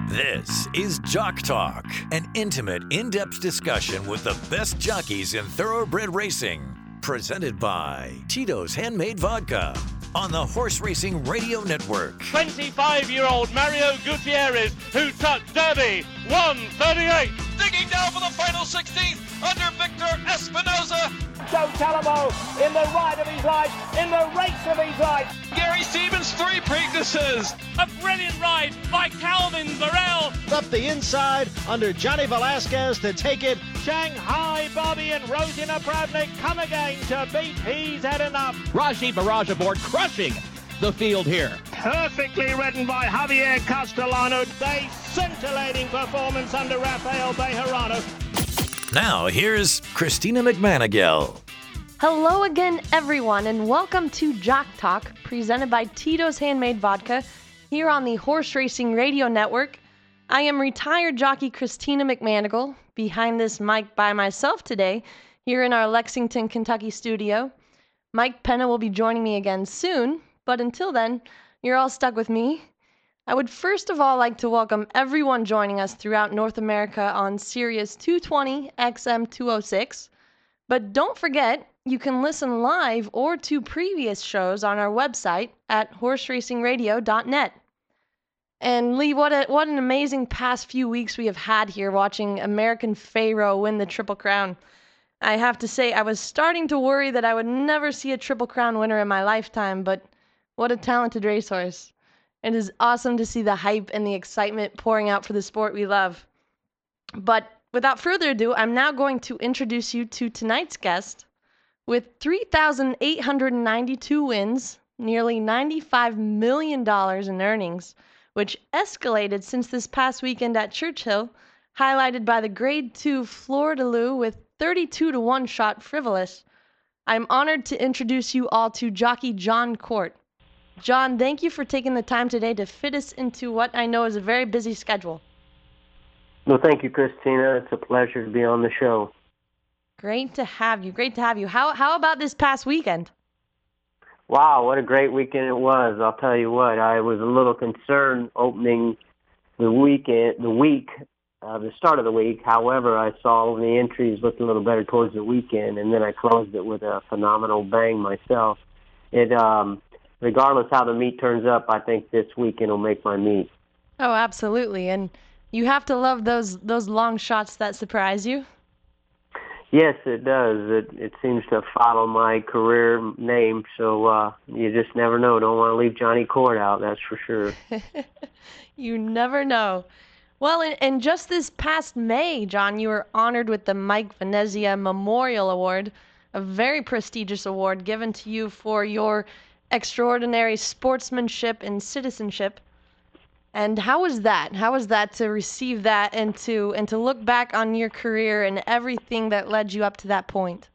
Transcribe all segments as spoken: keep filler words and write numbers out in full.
This is Jock Talk, an intimate, in-depth discussion with the best jockeys in thoroughbred racing. Presented by Tito's Handmade Vodka on the Horse Racing Radio Network. twenty-five-year-old Mario Gutierrez, who took Derby, one thirty-eight. Digging down for the final sixteenth under Victor Espinoza. Joe Talamo in the ride of his life, in the race of his life. Gary Stevens, three Preaknesses. A brilliant ride by Calvin Burrell. Up the inside under Johnny Velasquez to take it. Shanghai Bobby and Rosina Pravnik come again to beat He's Had Enough. Raji Barrage aboard, crushing the field here. Perfectly ridden by Javier Castellano. A scintillating performance under Rafael Bejarano. Now, here's Christina McManigal. Hello again, everyone, and welcome to Jock Talk, presented by Tito's Handmade Vodka, here on the Horse Racing Radio Network. I am retired jockey Christina McManigal, behind this mic by myself today, here in our Lexington, Kentucky studio. Mike Penna will be joining me again soon, but until then, you're all stuck with me. I would first of all like to welcome everyone joining us throughout North America on Sirius two twenty X M two oh six. But don't forget, you can listen live or to previous shows on our website at horse racing radio dot net. And Lee, what a, what an amazing past few weeks we have had here watching American Pharoah win the Triple Crown. I have to say, I was starting to worry that I would never see a Triple Crown winner in my lifetime, but what a talented racehorse. It is awesome to see the hype and the excitement pouring out for the sport we love. But without further ado, I'm now going to introduce you to tonight's guest. With three thousand eight hundred ninety-two wins, nearly ninety-five million dollars in earnings, which escalated since this past weekend at Churchill, highlighted by the Grade two Fleur de Loup with thirty-two to one shot Frivolous. I'm honored to introduce you all to jockey Jon Court. Jon, thank you for taking the time today to fit us into what I know is a very busy schedule. Well, thank you, Christina. It's a pleasure to be on the show. Great to have you. Great to have you. How how about this past weekend? Wow, what a great weekend it was. I'll tell you what, I was a little concerned opening the weekend, the week, uh, the start of the week. However, I saw the entries looked a little better towards the weekend, and then I closed it with a phenomenal bang myself. It, um, regardless how the meet turns up, I think this weekend will make my meet. Oh, absolutely. And you have to love those those long shots that surprise you. Yes, it does. It it seems to follow my career name, so uh, you just never know. Don't want to leave Johnny Court out, that's for sure. You never know. Well, and, and just this past May, Jon, you were honored with the Mike Venezia Memorial Award, a very prestigious award given to you for your extraordinary sportsmanship and citizenship. And how was that? How was that to receive that and to and to look back on your career and everything that led you up to that point?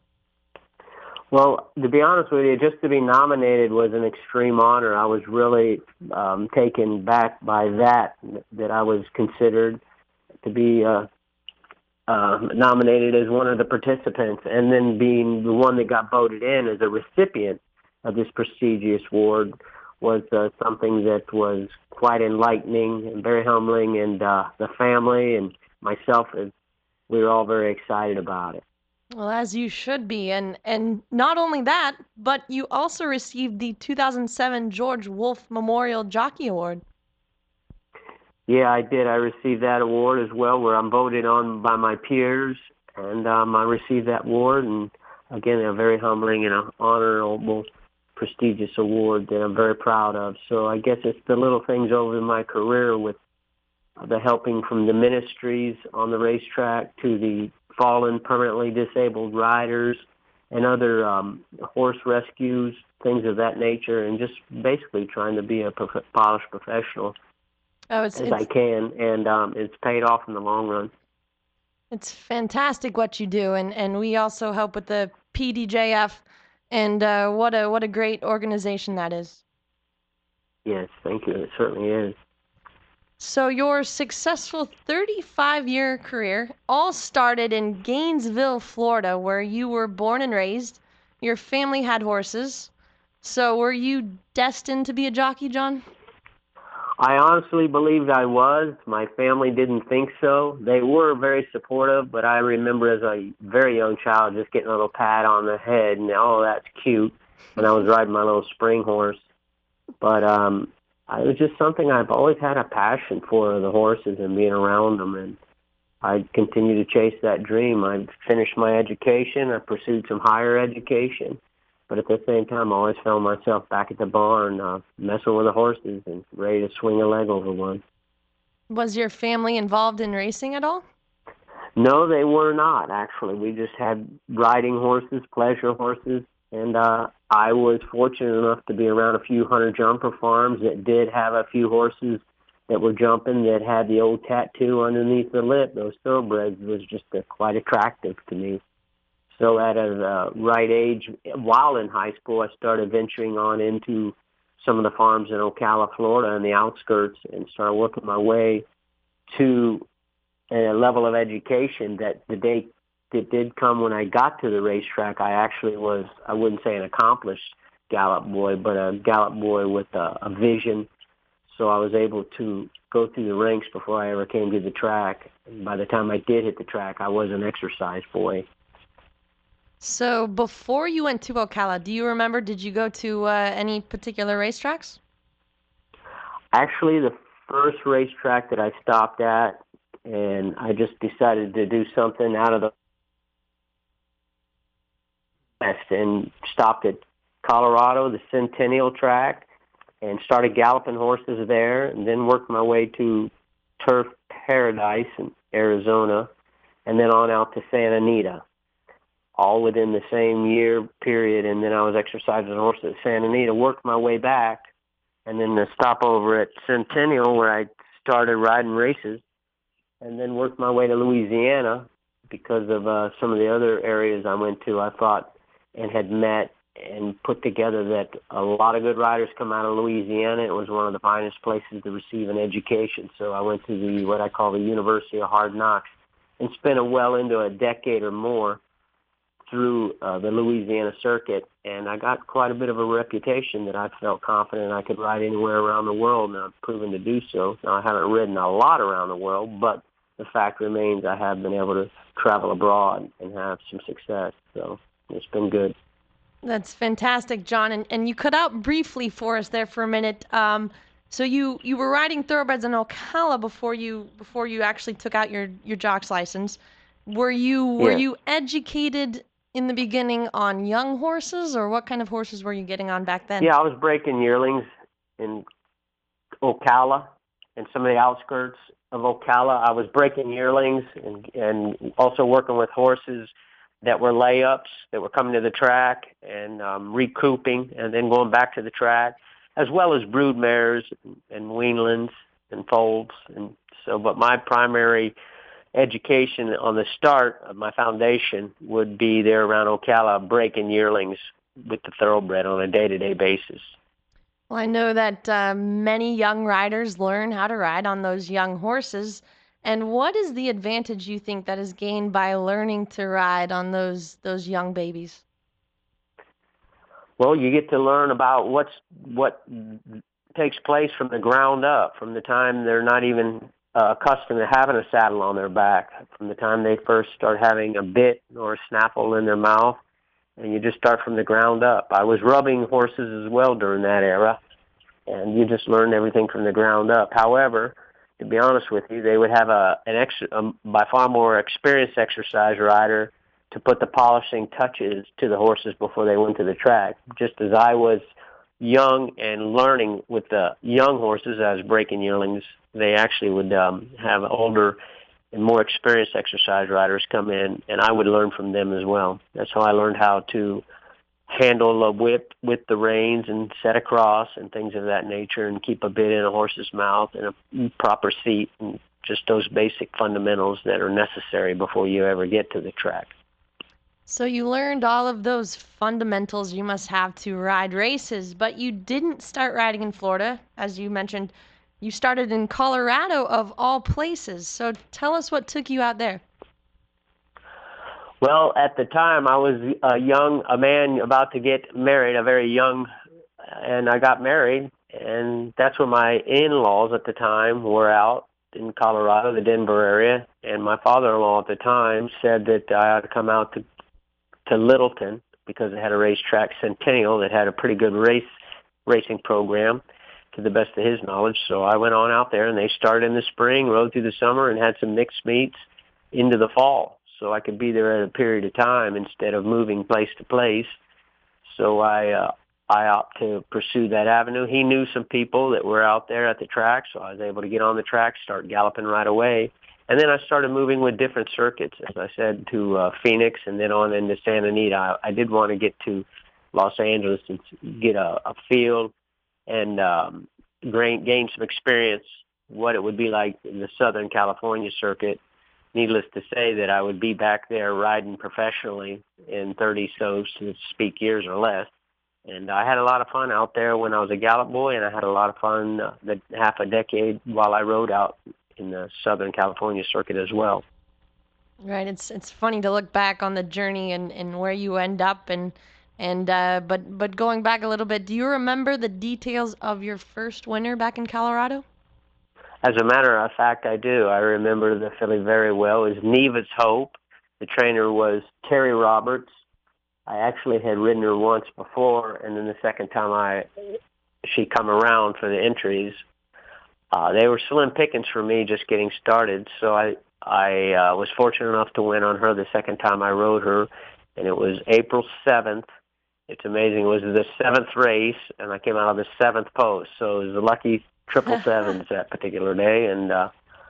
Well, to be honest with you, just to be nominated was an extreme honor. I was really um, taken back by that, that I was considered to be uh, uh, nominated as one of the participants, and then being the one that got voted in as a recipient of this prestigious award was uh, something that was quite enlightening and very humbling, and uh, the family and myself, we were all very excited about it. Well, as you should be, and and not only that, but you also received the two thousand seven George Wolfe Memorial Jockey Award. Yeah, I did. I received that award as well, where I'm voted on by my peers, and um, I received that award, and again, a very humbling and an honorable, prestigious award that I'm very proud of. So I guess it's the little things over my career, with the helping from the ministries on the racetrack to the fallen, permanently disabled riders and other um, horse rescues, things of that nature, and just basically trying to be a prof- polished professional oh, it's, as it's, I can, and um, it's paid off in the long run. It's fantastic what you do, and, and we also help with the P D J F, and uh, what a what a great organization that is. Yes, thank you. It certainly is. So your successful thirty-five-year career all started in Gainesville, Florida, where you were born and raised. Your family had horses. So were you destined to be a jockey, Jon? I honestly believed I was. My family didn't think so. They were very supportive, but I remember as a very young child just getting a little pat on the head and, oh, that's cute, when I was riding my little spring horse. But um, it was just something I've always had a passion for, the horses and being around them, and I continue to chase that dream. I finished my education. I pursued some higher education. But at the same time, I always found myself back at the barn uh, messing with the horses and ready to swing a leg over one. Was your family involved in racing at all? No, they were not, actually. We just had riding horses, pleasure horses, and uh, I was fortunate enough to be around a few hunter jumper farms that did have a few horses that were jumping that had the old tattoo underneath the lip. Those thoroughbreds was just uh, quite attractive to me. So at a uh, right age, while in high school, I started venturing on into some of the farms in Ocala, Florida, and the outskirts, and started working my way to a level of education that the day that did come when I got to the racetrack, I actually was, I wouldn't say an accomplished gallop boy, but a gallop boy with a, a vision. So I was able to go through the ranks before I ever came to the track. And by the time I did hit the track, I was an exercise boy. So before you went to Ocala, do you remember, did you go to uh, any particular racetracks? Actually, the first racetrack that I stopped at, and I just decided to do something out of the West, and stopped at Colorado, the Centennial track, and started galloping horses there, and then worked my way to Turf Paradise in Arizona, and then on out to Santa Anita, all within the same year period. And then I was exercising horses at Santa Anita, worked my way back, and then the stopover at Centennial where I started riding races, and then worked my way to Louisiana because of uh, some of the other areas I went to. I thought and had met and put together that a lot of good riders come out of Louisiana. It was one of the finest places to receive an education. So I went to the what I call the University of Hard Knocks and spent a well into a decade or more through uh, the Louisiana circuit, and I got quite a bit of a reputation that I felt confident I could ride anywhere around the world, and I've proven to do so. Now, I haven't ridden a lot around the world, but the fact remains I have been able to travel abroad and have some success, so it's been good. That's fantastic, John, and, and you cut out briefly for us there for a minute. Um, so you, you were riding thoroughbreds in Ocala before you before you actually took out your, your jock's license. Were you were Yeah. you educated in the beginning on young horses, or what kind of horses were you getting on back then? Yeah, I was breaking yearlings in Ocala and some of the outskirts of Ocala. I was breaking yearlings and, and also working with horses that were layups, that were coming to the track and um, recouping and then going back to the track, as well as brood mares and weanlings and foals. And so, but my primary education on the start of my foundation would be there around Ocala, breaking yearlings with the thoroughbred on a day-to-day basis. Well, I know that uh, many young riders learn how to ride on those young horses. And what is the advantage you think that is gained by learning to ride on those those young babies? Well, you get to learn about what's what takes place from the ground up, from the time they're not even Uh, accustomed to having a saddle on their back, from the time they first start having a bit or a snaffle in their mouth, and you just start from the ground up. I was rubbing horses as well during that era, and you just learn everything from the ground up. However, to be honest with you, they would have a an extra, um, by far more experienced exercise rider to put the polishing touches to the horses before they went to the track. Just as I was young and learning with the young horses, I was breaking yearlings, they actually would um, have older and more experienced exercise riders come in, and I would learn from them as well. That's how I learned how to handle a whip with the reins and set across and things of that nature, and keep a bit in a horse's mouth and a proper seat, and just those basic fundamentals that are necessary before you ever get to the track. So you learned all of those fundamentals you must have to ride races, but you didn't start riding in Florida. As you mentioned, you started in Colorado of all places. So tell us what took you out there. Well, at the time, I was a young, a man about to get married, a very young, and I got married, and that's where my in-laws at the time were out in Colorado, the Denver area, and my father-in-law at the time said that I ought to come out to to Littleton because it had a racetrack, Centennial, that had a pretty good race racing program to the best of his knowledge. So I went on out there, and they started in the spring, rode through the summer, and had some mixed meets into the fall. So I could be there at a period of time instead of moving place to place. So I uh, I opt to pursue that avenue. He knew some people that were out there at the track, so I was able to get on the track, start galloping right away. And then I started moving with different circuits, as I said, to uh, Phoenix and then on into Santa Anita. I, I did want to get to Los Angeles and get a, a field and um, gain, gain some experience what it would be like in the Southern California circuit. Needless to say that I would be back there riding professionally in thirty, so to speak, years or less. And I had a lot of fun out there when I was a Gallop boy, and I had a lot of fun uh, the half a decade while I rode out in the Southern California circuit as well. Right. It's it's funny to look back on the journey and, and where you end up and and uh, but but going back a little bit, do you remember the details of your first winter back in Colorado? As a matter of fact, I do. I remember the filly very well. It was Neva's Hope. The trainer was Terry Roberts. I actually had ridden her once before, and then the second time I she come around for the entries. Uh, they were slim pickings for me just getting started, so I I uh, was fortunate enough to win on her the second time I rode her, and it was April seventh. It's amazing. It was the seventh race, and I came out of the seventh post, so it was a lucky triple sevens that particular day, and uh,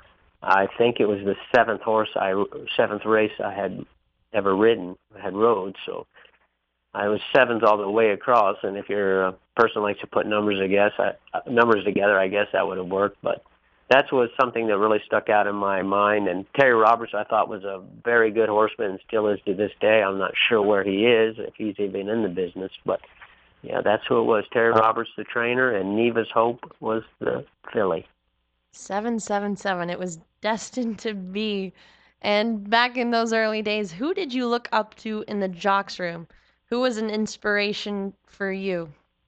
I think it was the seventh horse, I seventh race I had ever ridden, had rode, so I was sevens all the way across, and if you're a person who likes to put numbers, I guess, I, numbers together, I guess that would have worked, but that was something that really stuck out in my mind, and Terry Roberts I thought was a very good horseman and still is to this day. I'm not sure where he is, if he's even in the business, but yeah, that's who it was. Terry Roberts, the trainer, and Neva's Hope was the filly. seven seven seven. It was destined to be. And back in those early days, who did you look up to in the jocks room? Who was an inspiration for you?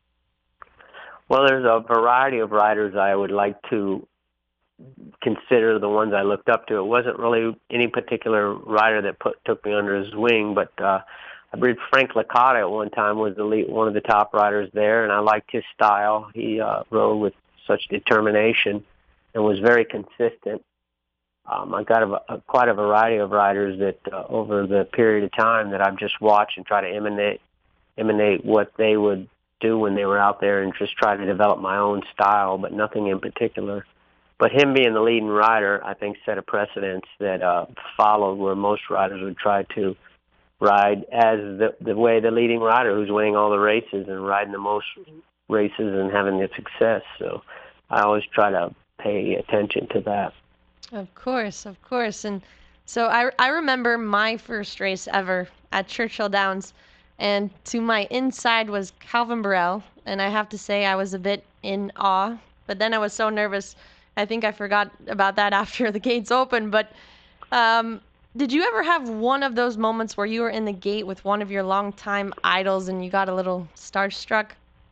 Well, there's a variety of riders I would like to consider the ones I looked up to. It wasn't really any particular rider that put took me under his wing, but uh, I believe Frank Licata at one time was the lead, one of the top riders there, and I liked his style. He uh, rode with such determination and was very consistent. Um, I got a, a, quite a variety of riders that uh, over the period of time that I've just watched and try to emanate, emanate what they would do when they were out there and just try to develop my own style, but nothing in particular. But him being the leading rider, I think, set a precedence that uh, followed where most riders would try to ride as the, the way the leading rider who's winning all the races and riding the most races and having the success. So I always try to pay attention to that. Of course, of course. And so I, I remember my first race ever at Churchill Downs, and to my inside was Calvin Borel, and I have to say I was a bit in awe, but then I was so nervous, I think I forgot about that after the gates opened. But um, did you ever have one of those moments where you were in the gate with one of your longtime idols and you got a little starstruck?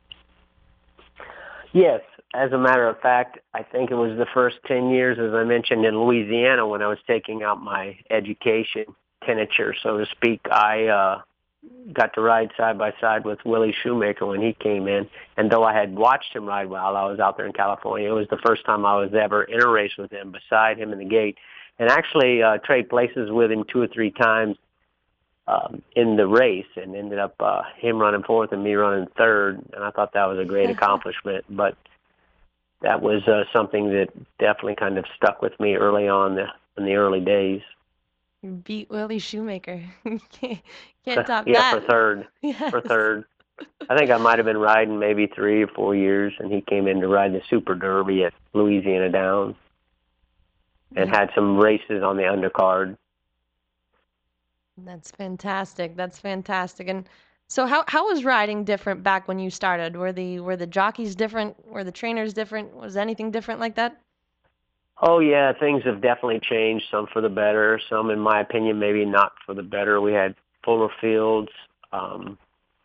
Yes. As a matter of fact, I think it was the first ten years, as I mentioned, in Louisiana when I was taking out my education tenature, so to speak. I uh, got to ride side by side with Willie Shoemaker when he came in. And though I had watched him ride while I was out there in California, it was the first time I was ever in a race with him beside him in the gate. And actually uh, trade places with him two or three times um, in the race and ended up uh, him running fourth and me running third. And I thought that was a great accomplishment. But that was uh, something that definitely kind of stuck with me early on the, in the early days. You beat Willie Shoemaker. can't, can't top yeah, that. for third. Yes. For third. I think I might have been riding maybe three or four years, and he came in to ride the Super Derby at Louisiana Downs and had some races on the undercard. That's fantastic. That's fantastic. And so how how was riding different back when you started? Were the were the jockeys different? Were the trainers different? Was anything different like that? Oh, yeah, things have definitely changed, some for the better, some, in my opinion, maybe not for the better. We had fuller fields. Um,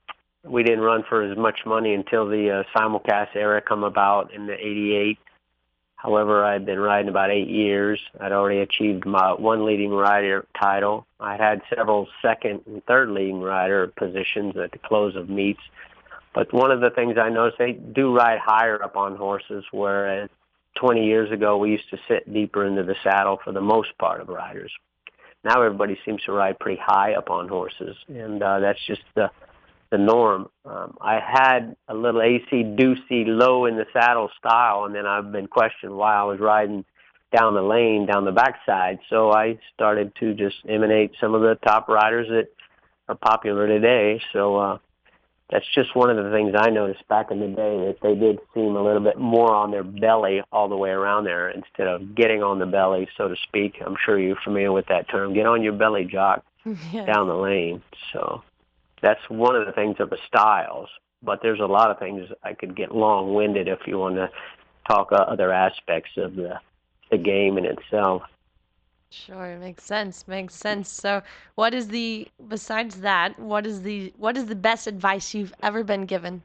we didn't run for as much money until the uh, simulcast era come about in the eighty-eight. However, I'd been riding about eight years. I'd already achieved my one leading rider title. I had several second and third leading rider positions at the close of meets. But one of the things I noticed, they do ride higher up on horses, whereas twenty years ago we used to sit deeper into the saddle for the most part of riders. Now everybody seems to ride pretty high up on horses, and uh, that's just the the norm. Um, I had a little A C Deucey low in the saddle style, and then I've been questioned why I was riding down the lane, down the backside. So I started to just imitate some of the top riders that are popular today. So uh, that's just one of the things I noticed back in the day, that they did seem a little bit more on their belly all the way around there instead of getting on the belly, so to speak. I'm sure you're familiar with that term. Get on your belly, jock, Yes. down the lane. So that's one of the things of the styles. But there's a lot of things. I could get long-winded if you want to talk uh, other aspects of the the game in itself. Sure, makes sense. Makes sense. So, what is the besides that? What is the what is the best advice you've ever been given?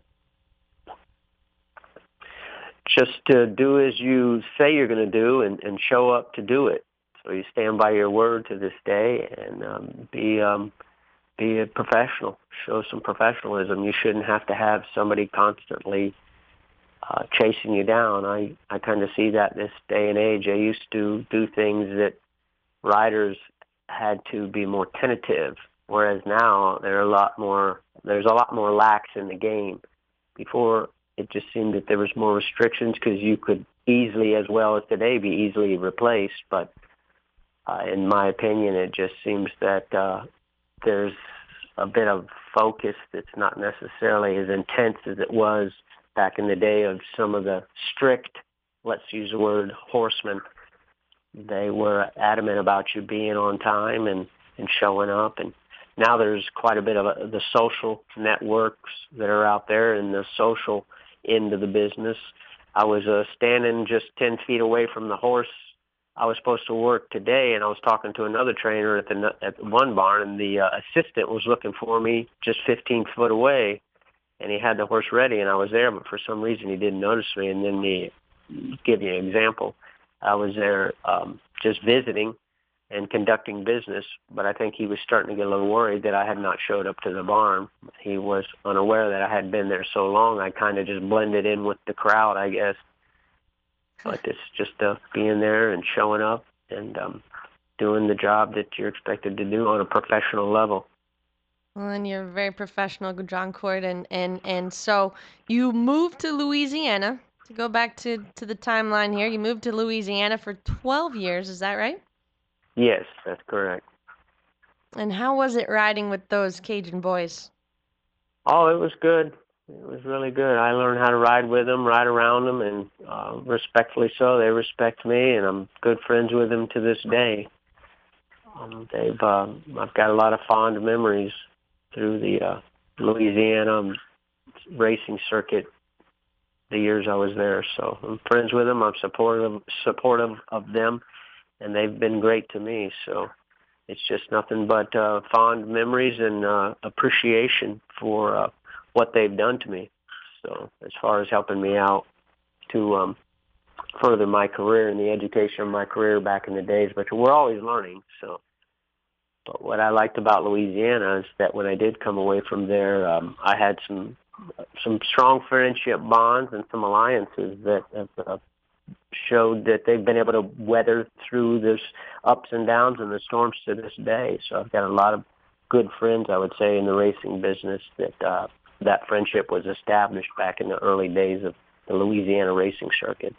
Just to do as you say you're going to do, and, and show up to do it. So you stand by your word to this day, and um, be um, be a professional. Show some professionalism. You shouldn't have to have somebody constantly uh, chasing you down. I, I kind of see that this day and age. I used to do things that riders had to be more tentative, whereas now there are a lot more. There's a lot more lax in the game. Before, it just seemed that there was more restrictions because you could easily, as well as today, be easily replaced. But uh, in my opinion, it just seems that uh, there's a bit of focus that's not necessarily as intense as it was back in the day of some of the strict, let's use the word, horsemen. They were adamant about you being on time and, and showing up. And now there's quite a bit of a, the social networks that are out there and the social end of the business. I was uh, standing just ten feet away from the horse I was supposed to work today, and I was talking to another trainer at the at one barn, and the uh, assistant was looking for me just fifteen foot away, and he had the horse ready, and I was there, but for some reason he didn't notice me. And then to give you an example, I was there um, just visiting and conducting business, but I think he was starting to get a little worried that I had not showed up to the barn. He was unaware that I had been there so long. I kind of just blended in with the crowd, I guess. But it's just uh, being there and showing up and um, doing the job that you're expected to do on a professional level. Well, and you're very professional, John Court, and, and, and so you moved to Louisiana. To go back to, to the timeline here, you moved to Louisiana for twelve years, is that right? Yes, that's correct. And how was it riding with those Cajun boys? Oh, it was good. It was really good. I learned how to ride with them, ride around them, and uh, respectfully so. They respect me, and I'm good friends with them to this day. Um, they've, uh, I've got a lot of fond memories through the uh, Louisiana racing circuit the years I was there. So I'm friends with them. I'm supportive, supportive of them, and they've been great to me. So it's just nothing but uh, fond memories and uh, appreciation for uh, what they've done to me. So as far as helping me out to um, further my career and the education of my career back in the days, but we're always learning. So, but what I liked about Louisiana is that when I did come away from there, um, I had some some strong friendship bonds and some alliances that have uh, showed that they've been able to weather through this ups and downs and the storms to this day. So I've got a lot of good friends, I would say, in the racing business that uh, that friendship was established back in the early days of the Louisiana racing circuits.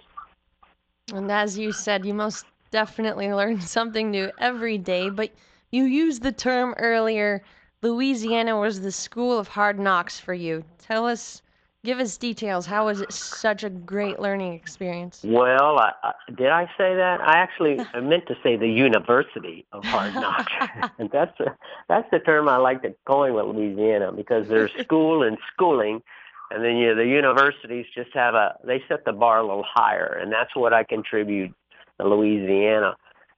And as you said, you most definitely learn something new every day, but you used the term earlier, Louisiana was the school of hard knocks for you. Tell us, give us details. How was it such a great learning experience? Well, I, I, did I say that? I actually I meant to say the University of Hard Knocks. And that's a, that's the term I like to coin with Louisiana, because there's school and schooling, and then you know, the universities just have a, they set the bar a little higher, and that's what I contribute to Louisiana.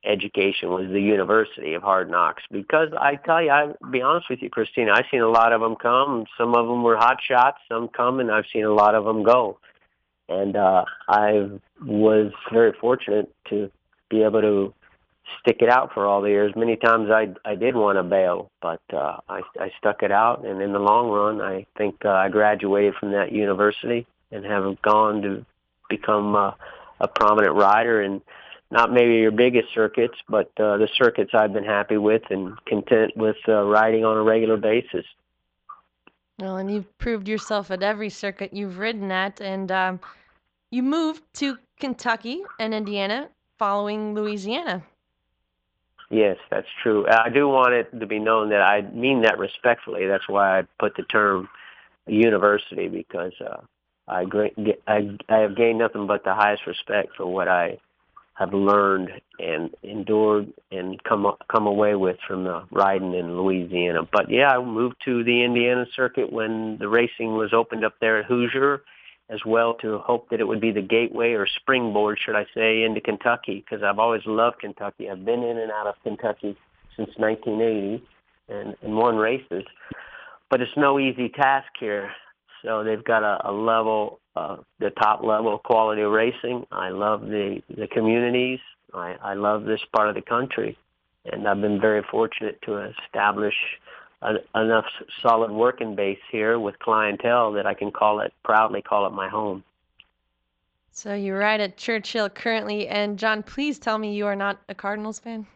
education was the University of Hard Knocks. Because I tell you, I'll be honest with you, Christina, I've seen a lot of them come. Some of them were hot shots, some come, and I've seen a lot of them go. And uh, I was very fortunate to be able to stick it out for all the years. Many times I I did want to bail, but uh, I, I stuck it out. And in the long run, I think uh, I graduated from that university and have gone to become uh, a prominent rider in not maybe your biggest circuits, but uh, the circuits I've been happy with and content with uh, riding on a regular basis. Well, and you've proved yourself at every circuit you've ridden at, and um, you moved to Kentucky and Indiana following Louisiana. Yes, that's true. I do want it to be known that I mean that respectfully. That's why I put the term university, because uh, I, I, I have gained nothing but the highest respect for what I have learned and endured and come come away with from the riding in Louisiana. But yeah, I moved to the Indiana circuit when the racing was opened up there at Hoosier, as well, to hope that it would be the gateway or springboard, should I say, into Kentucky, because I've always loved Kentucky. I've been in and out of Kentucky since nineteen eighty and, and won races. But it's no easy task here. So they've got a, a level, uh, the top level of quality of racing. I love the, the communities. I, I love this part of the country. And I've been very fortunate to establish a, enough solid working base here with clientele that I can call it, proudly call it my home. So you ride at Churchill currently. And John, please tell me you are not a Cardinals fan.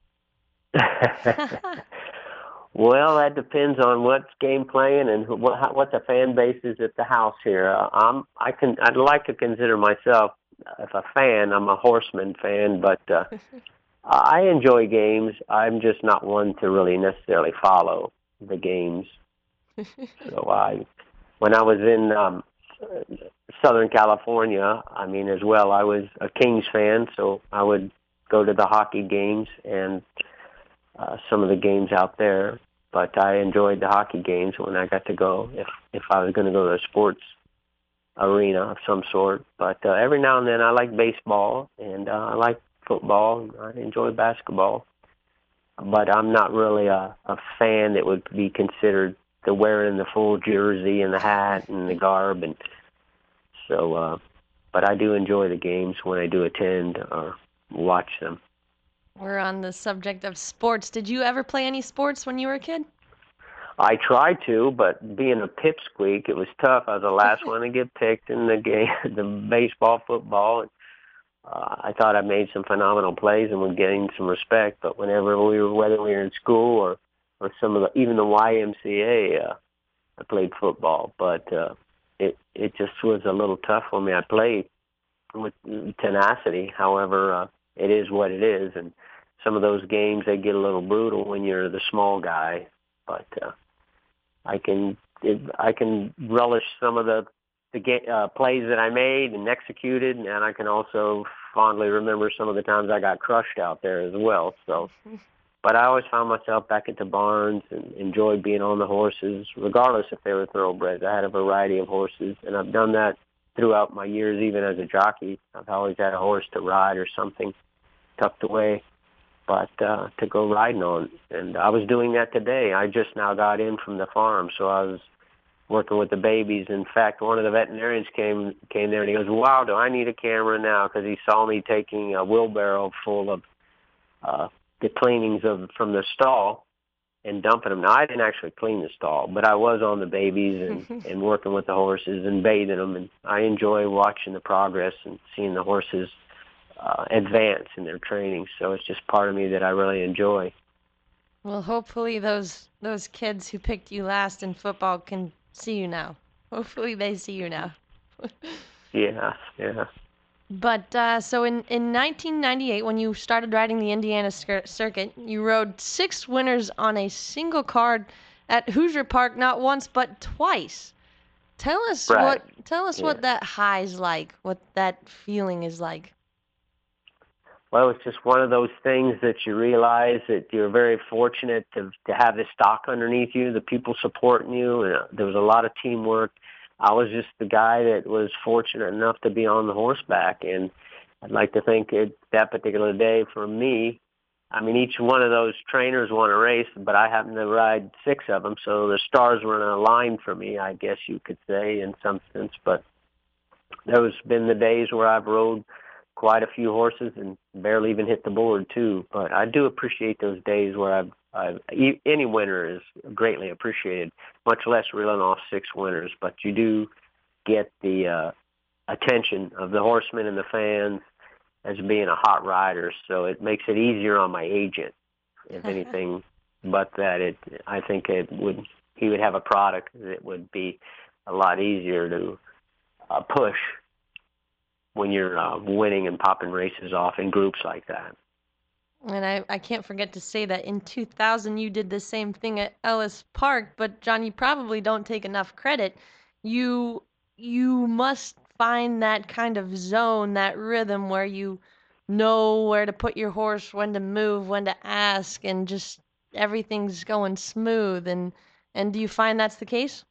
Well, that depends on what's game playing and what what the fan base is at the house here. Uh, I'm I can I'd like to consider myself, if a fan, I'm a Horseman fan, but uh, I enjoy games. I'm just not one to really necessarily follow the games. So I, when I was in um, Southern California, I mean, as well, I was a Kings fan, so I would go to the hockey games and uh, some of the games out there. But I enjoyed the hockey games when I got to go, if if I was going to go to a sports arena of some sort. But uh, every now and then I like baseball, and uh, I like football. I enjoy basketball. But I'm not really a, a fan that would be considered the wearing the full jersey and the hat and the garb. And so, uh, but I do enjoy the games when I do attend or watch them. We're on the subject of sports. Did you ever play any sports when you were a kid? I tried to, but being a pipsqueak, it was tough. I was the last one to get picked in the game, the baseball, football. Uh, I thought I made some phenomenal plays and would gain some respect. But whenever we were, whether we were in school or, or some of the, even the Y M C A, uh, I played football. But uh, it it just was a little tough for me. I played with tenacity. However, uh, it is what it is, and some of those games, they get a little brutal when you're the small guy. But uh, I can it, I can relish some of the the ga- uh, plays that I made and executed, and I can also fondly remember some of the times I got crushed out there as well. So, but I always found myself back at the barns and enjoyed being on the horses, regardless if they were thoroughbreds. I had a variety of horses, and I've done that throughout my years, even as a jockey. I've always had a horse to ride or something tucked away, but uh, to go riding on. And I was doing that today. I just now got in from the farm, so I was working with the babies. In fact, one of the veterinarians came came there, and he goes, "Wow, do I need a camera now?" Because he saw me taking a wheelbarrow full of uh, the cleanings of from the stall and dumping them. Now, I didn't actually clean the stall, but I was on the babies and, and working with the horses and bathing them, and I enjoy watching the progress and seeing the horses Uh, advance in their training. So it's just part of me that I really enjoy. Well, hopefully those those kids who picked you last in football can see you now. Hopefully they see you now. Yeah, yeah. But uh, so in, in nineteen ninety-eight, when you started riding the Indiana cir- circuit, you rode six winners on a single card at Hoosier Park, not once but twice. Tell us right. what tell us yeah. what that high's like, what that feeling is like. Well, it's just one of those things that you realize that you're very fortunate to to have this stock underneath you, the people supporting you, and uh, there was a lot of teamwork. I was just the guy that was fortunate enough to be on the horseback, and I'd like to think it, that particular day for me, I mean, each one of those trainers won a race, but I happen to ride six of them, so the stars were in a line for me, I guess you could say, in some sense. But those have been the days where I've rode quite a few horses and barely even hit the board, too. But I do appreciate those days where I've, I've any winner is greatly appreciated, much less reeling off six winners. But you do get the uh, attention of the horsemen and the fans as being a hot rider, so it makes it easier on my agent, if anything. But that it, I think it would, he would have a product that would be a lot easier to uh, push when you're uh, winning and popping races off in groups like that. And I, I can't forget to say that in two thousand you did the same thing at Ellis Park, but John, you probably don't take enough credit. You you must find that kind of zone, that rhythm where you know where to put your horse, when to move, when to ask, and just everything's going smooth. And and do you find that's the case?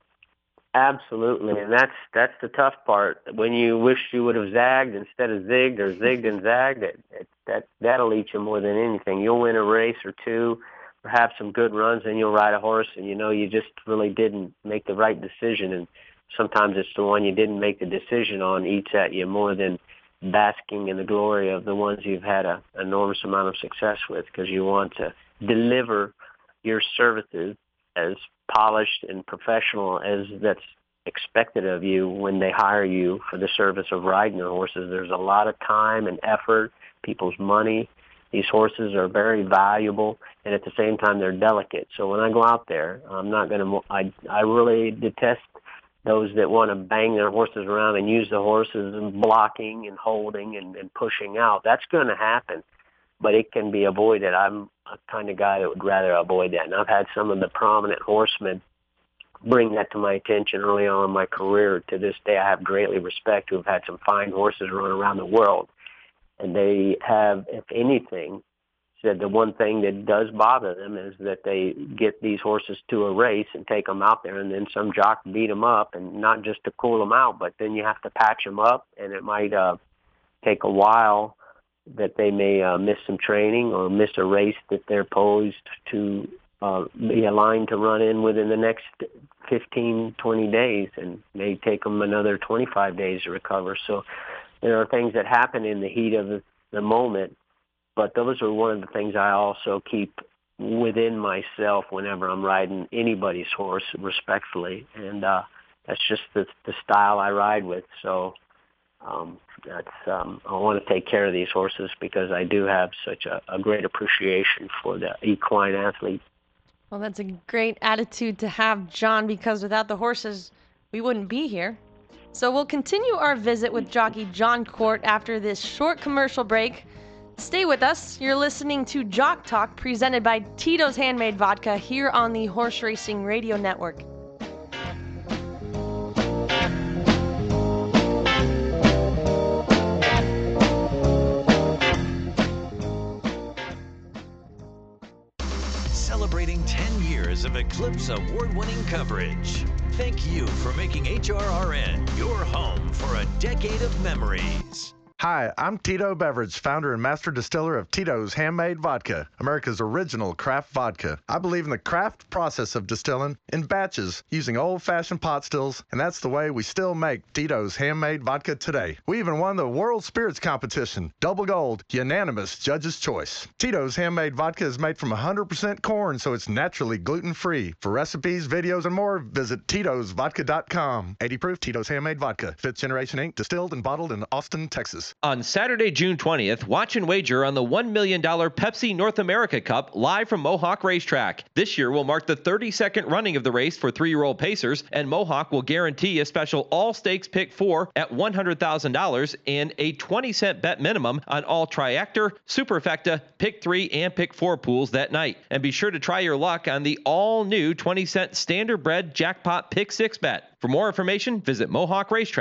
Absolutely, and that's that's the tough part. When you wish you would have zagged instead of zigged, or zigged and zagged, it, it, that that'll eat you more than anything. You'll win a race or two, or have some good runs, and you'll ride a horse, and you know you just really didn't make the right decision. And sometimes it's the one you didn't make the decision on eats at you more than basking in the glory of the ones you've had a, an enormous amount of success with, because you want to deliver your services as polished and professional as that's expected of you when they hire you for the service of riding their horses. There's a lot of time and effort, people's money. These horses are very valuable, and at the same time, they're delicate. So when I go out there, I'm not going to, I, I really detest those that want to bang their horses around and use the horses and blocking and holding and, and pushing out. That's going to happen, but it can be avoided. I'm a kind of guy that would rather avoid that. And I've had some of the prominent horsemen bring that to my attention early on in my career. To this day, I have greatly respect, who have had some fine horses run around the world. And they have, if anything, said the one thing that does bother them is that they get these horses to a race and take them out there, and then some jock beat them up, and not just to cool them out, but then you have to patch them up, and it might uh, take a while that they may uh, miss some training or miss a race that they're posed to uh, be aligned to run in within the next fifteen, twenty days, and may take them another twenty-five days to recover. So there are things that happen in the heat of the moment, but those are one of the things I also keep within myself whenever I'm riding anybody's horse, respectfully, and uh, that's just the, the style I ride with. So um, that's um, I want to take care of these horses because I do have such a, a great appreciation for the equine athlete. Well, that's a great attitude to have, John, because without the horses, we wouldn't be here. So we'll continue our visit with jockey Jon Court after this short commercial break. Stay with us. You're listening to Jock Talk, presented by Tito's Handmade Vodka here on the Horse Racing Radio Network. Celebrating ten years of Eclipse award-winning coverage. Thank you for making H R R N your home for a decade of memories. Hi, I'm Tito Beverage, founder and master distiller of Tito's Handmade Vodka, America's original craft vodka. I believe in the craft process of distilling in batches using old-fashioned pot stills, and that's the way we still make Tito's Handmade Vodka today. We even won the World Spirits Competition, double gold, unanimous judge's choice. Tito's Handmade Vodka is made from one hundred percent corn, so it's naturally gluten-free. For recipes, videos, and more, visit Titos Vodka dot com. eighty proof Tito's Handmade Vodka, fifth Generation Incorporated, distilled and bottled in Austin, Texas. On Saturday, June twentieth, watch and wager on the one million dollars Pepsi North America Cup live from Mohawk Racetrack. This year will mark the thirty-second running of the race for three-year-old pacers, and Mohawk will guarantee a special all-stakes pick four at one hundred thousand dollars and a twenty cent bet minimum on all Triactor, Superfecta, Pick three, and Pick four pools that night. And be sure to try your luck on the all-new twenty cent Standardbred Jackpot Pick six bet. For more information, visit Mohawk Racetrack.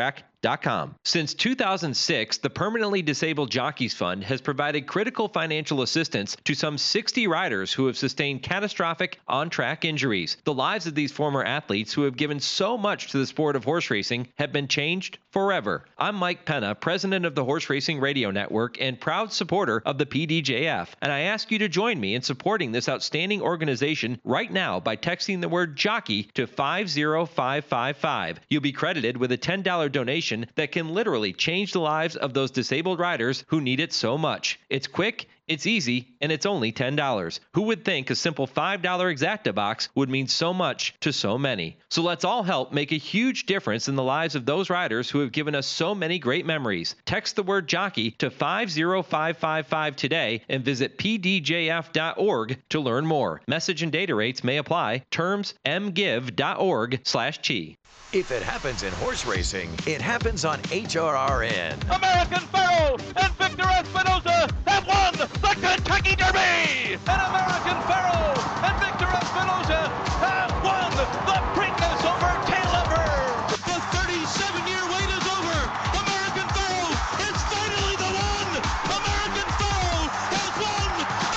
dot com. Since two thousand six, the Permanently Disabled Jockeys Fund has provided critical financial assistance to some sixty riders who have sustained catastrophic on-track injuries. The lives of these former athletes who have given so much to the sport of horse racing have been changed forever. I'm Mike Penna, president of the Horse Racing Radio Network and proud supporter of the P D J F, and I ask you to join me in supporting this outstanding organization right now by texting the word jockey to five zero five five five. You'll be credited with a ten dollars donation that can literally change the lives of those disabled riders who need it so much. It's quick, it's easy, and it's only ten dollars. Who would think a simple five dollars Exacta box would mean so much to so many? So let's all help make a huge difference in the lives of those riders who have given us so many great memories. Text the word jockey to five zero five five five today and visit p d j f dot org to learn more. Message and data rates may apply. Terms m give dot org slash chi. If it happens in horse racing, it happens on H R R N. American Pharoah and Victor Espinoza have won the Kentucky Derby! And American Pharoah and Victor Espinoza have won the Preakness over Taylor. The thirty-seven-year wait is over. American Pharoah is finally the one. American Pharoah has won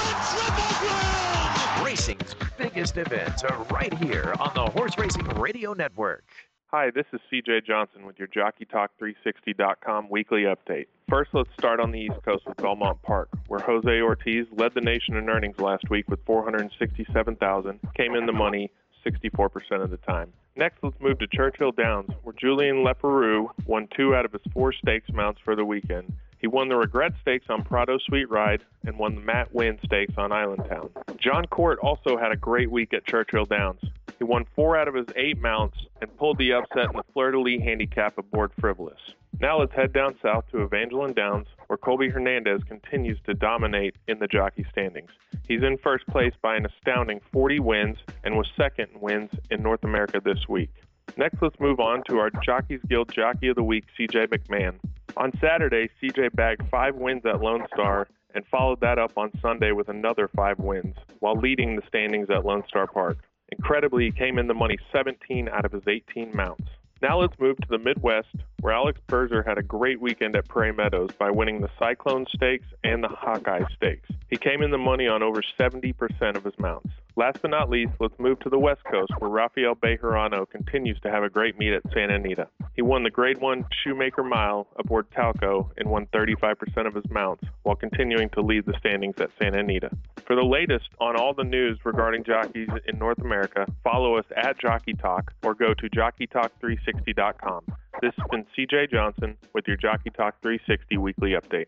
the Triple Crown. Racing's biggest events are right here on the Horse Racing Radio Network. Hi, this is C J Johnson with your Jockey Talk three sixty dot com weekly update. First, let's start on the East Coast with Belmont Park, where Jose Ortiz led the nation in earnings last week with four hundred sixty-seven thousand dollars, came in the money sixty-four percent of the time. Next, let's move to Churchill Downs, where Julian Leperoux won two out of his four stakes mounts for the weekend. He won the Regret Stakes on Prado Sweet Ride and won the Matt Winn Stakes on Island Town. John Court also had a great week at Churchill Downs. He won four out of his eight mounts and pulled the upset in the Fleur-de-Lis handicap aboard Frivolous. Now let's head down south to Evangeline Downs, where Colby Hernandez continues to dominate in the jockey standings. He's in first place by an astounding forty wins and was second in wins in North America this week. Next, let's move on to our Jockeys Guild Jockey of the Week, C J McMahon. On Saturday, C J bagged five wins at Lone Star and followed that up on Sunday with another five wins, while leading the standings at Lone Star Park. Incredibly, he came in the money seventeen out of his eighteen mounts. Now let's move to the Midwest, where Alex Berzer had a great weekend at Prairie Meadows by winning the Cyclone Stakes and the Hawkeye Stakes. He came in the money on over seventy percent of his mounts. Last but not least, let's move to the West Coast, where Rafael Bejarano continues to have a great meet at Santa Anita. He won the Grade one Shoemaker Mile aboard Talco and won thirty-five percent of his mounts, while continuing to lead the standings at Santa Anita. For the latest on all the news regarding jockeys in North America, follow us at Jockey Talk or go to jockey talk three sixty dot com. This has been C J Johnson with your Jockey Talk three sixty weekly update.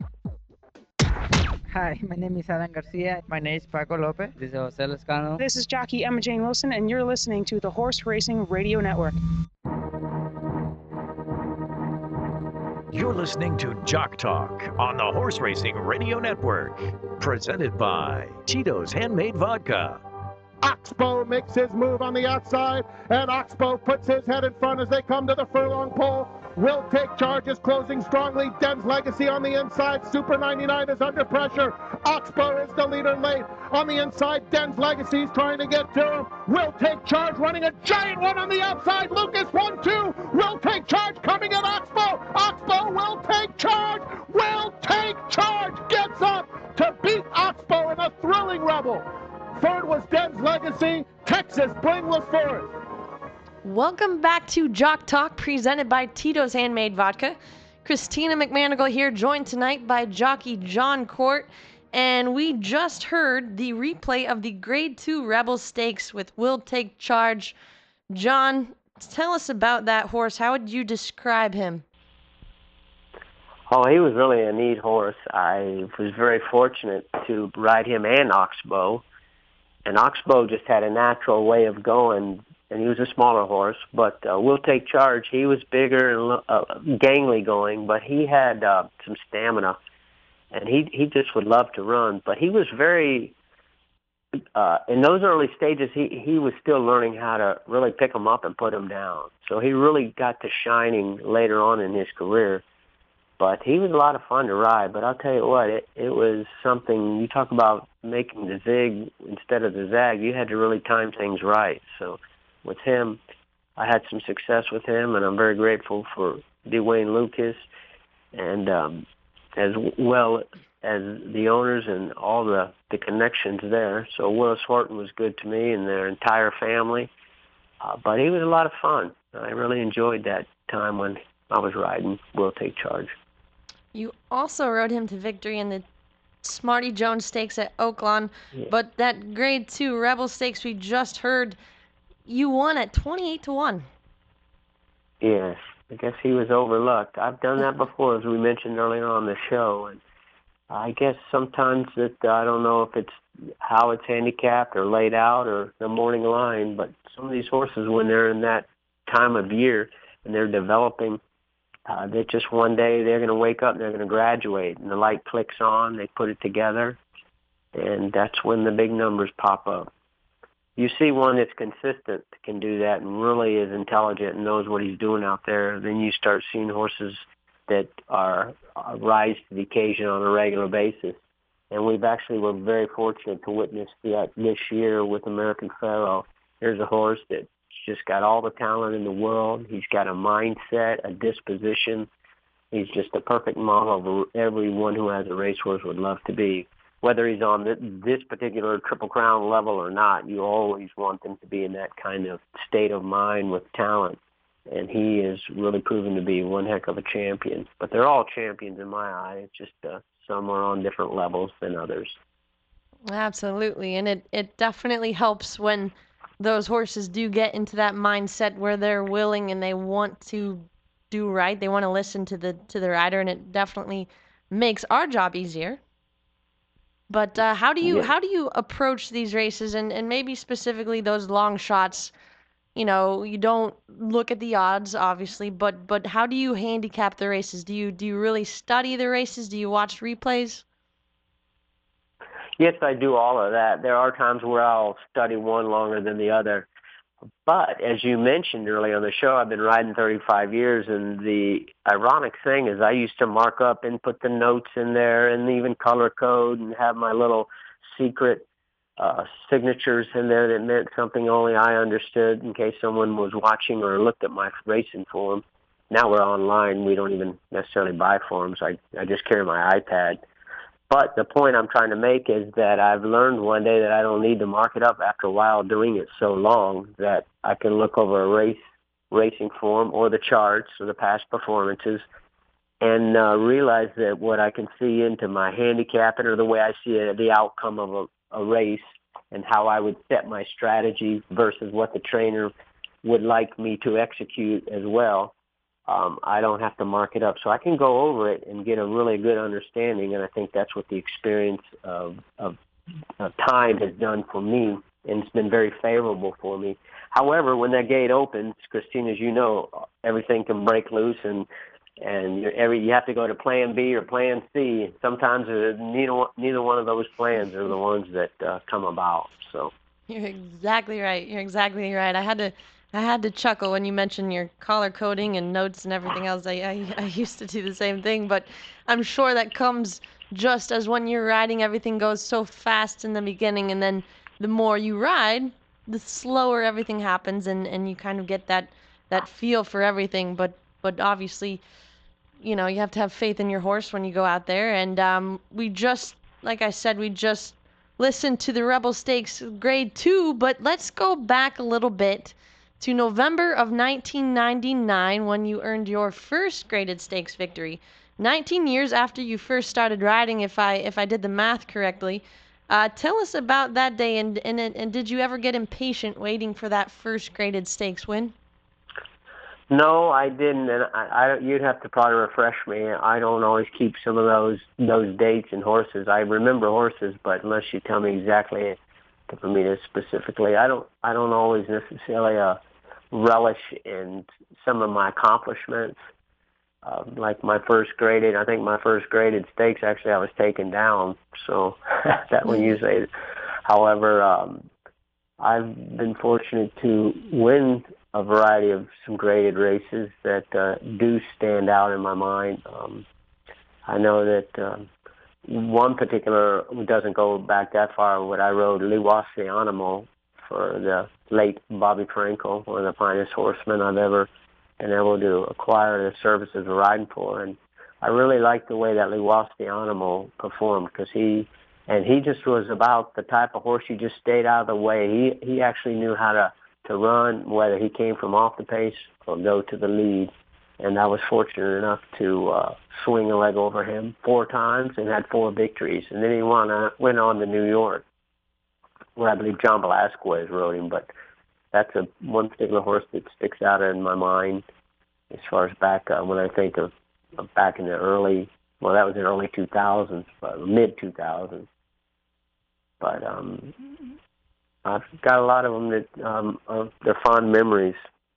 Hi, my name is Alan Garcia. My name is Paco Lopez. This is Jose Lescano. This is jockey Emma Jane Wilson, and you're listening to the Horse Racing Radio Network. You're listening to Jock Talk on the Horse Racing Radio Network, presented by Tito's Handmade Vodka. Oxbow makes his move on the outside, and Oxbow puts his head in front as they come to the furlong pole. Will Take Charge is closing strongly. Den's Legacy on the inside. Super ninety-nine is under pressure. Oxbow is the leader late. On the inside, Den's Legacy is trying to get to him. Will Take Charge running a giant one on the outside. Lucas one two. Will Take Charge coming at Oxbow. Oxbow will take charge. Will Take Charge gets up to beat Oxbow in a thrilling rebel. Third was Den's Legacy. Texas Bling was fourth. Welcome back to Jock Talk, presented by Tito's Handmade Vodka. Christina McManigal here, joined tonight by jockey John Court. And we just heard the replay of the Grade two Rebel Stakes with Will Take Charge. John, tell us about that horse. How would you describe him? Oh, he was really a neat horse. I was very fortunate to ride him and Oxbow. And Oxbow just had a natural way of going, and he was a smaller horse. But uh, Will Take Charge, he was bigger and uh, gangly going, but he had uh, some stamina, and he he just would love to run. But he was very, uh, in those early stages, he, he was still learning how to really pick him up and put him down. So he really got to shining later on in his career. But he was a lot of fun to ride. But I'll tell you what, it, it was something, you talk about making the zig instead of the zag, you had to really time things right. So with him, I had some success with him, and I'm very grateful for Dwayne Lucas, and um, as well as the owners and all the, the connections there. So Willis Horton was good to me and their entire family. Uh, but he was a lot of fun. I really enjoyed that time when I was riding Will Take Charge. You also rode him to victory in the Smarty Jones Stakes at Oaklawn, yeah. But that Grade Two Rebel Stakes we just heard, you won at twenty-eight to one. Yes, I guess he was overlooked. I've done that before, as we mentioned earlier on the show, and I guess sometimes that I don't know if it's how it's handicapped or laid out or the morning line, but some of these horses, when they're in that time of year and they're developing, uh, that just one day they're going to wake up and they're going to graduate, and the light clicks on, they put it together, and that's when the big numbers pop up. You see one that's consistent, can do that, and really is intelligent and knows what he's doing out there, then you start seeing horses that are uh, rise to the occasion on a regular basis. And we've actually were very fortunate to witness that this year with American Pharoah. There's a horse that's just got all the talent in the world. He's got a mindset, a disposition. He's just a perfect model of everyone who has a racehorse would love to be. Whether he's on this particular Triple Crown level or not, you always want them to be in that kind of state of mind with talent. And he is really proven to be one heck of a champion. But they're all champions in my eye. It's just uh, some are on different levels than others. Absolutely. And it, it definitely helps when those horses do get into that mindset where they're willing and they want to do right. They want to listen to the to the rider, and it definitely makes our job easier. But uh, how do you yeah. how do you approach these races, and, and maybe specifically those long shots? You know, you don't look at the odds, obviously, but but how do you handicap the races? Do you do you really study the races? Do you watch replays? Yes, I do all of that. There are times where I'll study one longer than the other. But as you mentioned earlier on the show, I've been riding thirty-five years, and the ironic thing is I used to mark up and put the notes in there and even color code and have my little secret uh, signatures in there that meant something only I understood in case someone was watching or looked at my racing form. Now we're online. We don't even necessarily buy forms. I, I just carry my iPad. But the point I'm trying to make is that I've learned one day that I don't need to mark it up after a while doing it so long that I can look over a race racing form or the charts or the past performances and uh, realize that what I can see into my handicapping or the way I see it, the outcome of a, a race and how I would set my strategy versus what the trainer would like me to execute as well. Um, I don't have to mark it up. So I can go over it and get a really good understanding, and I think that's what the experience of, of, of time has done for me, and it's been very favorable for me. However, when that gate opens, Christine, as you know, everything can break loose, and and you're every you have to go to Plan B or Plan C. Sometimes uh, neither, neither one of those plans are the ones that uh, come about. So you're exactly right. You're exactly right. I had to... I had to chuckle when you mentioned your color coding and notes and everything else. I, I I used to do the same thing, but I'm sure that comes just as when you're riding, everything goes so fast in the beginning, and then the more you ride, the slower everything happens, and, and you kind of get that, that feel for everything. But but obviously, you know, you have to have faith in your horse when you go out there. And um, we just, like I said, we just listened to the Rebel Stakes Grade Two, but let's go back a little bit to November of nineteen ninety-nine when you earned your first graded stakes victory. nineteen years after you first started riding, if I if I did the math correctly. Uh, tell us about that day, and, and and did you ever get impatient waiting for that first graded stakes win? No, I didn't, and I, I you'd have to probably refresh me. I don't always keep some of those those dates and horses. I remember horses, but unless you tell me exactly for me to specifically, I don't I don't always necessarily uh, relish in some of my accomplishments. Uh, like my first graded, I think my first graded stakes, actually I was taken down, so that when you say it. However, um, I've been fortunate to win a variety of some graded races that uh, do stand out in my mind. Um, I know that um, one particular doesn't go back that far, what I rode Liwase Animo for the late Bobby Frankel, one of the finest horsemen I've ever and able to acquire the services of riding for. And I really liked the way that Liwasti Animal performed, because he and he just was about the type of horse you just stayed out of the way. He he actually knew how to, to run, whether he came from off the pace or go to the lead. And I was fortunate enough to uh, swing a leg over him four times and had four victories. And then he won, uh, went on to New York, where I believe John Velasquez rode him. But that's a one particular horse that sticks out in my mind as far as back uh, when I think of, of back in the early, well, that was in the early two thousands, but mid two thousands. But um, I've got a lot of them that um, are, they're fond memories.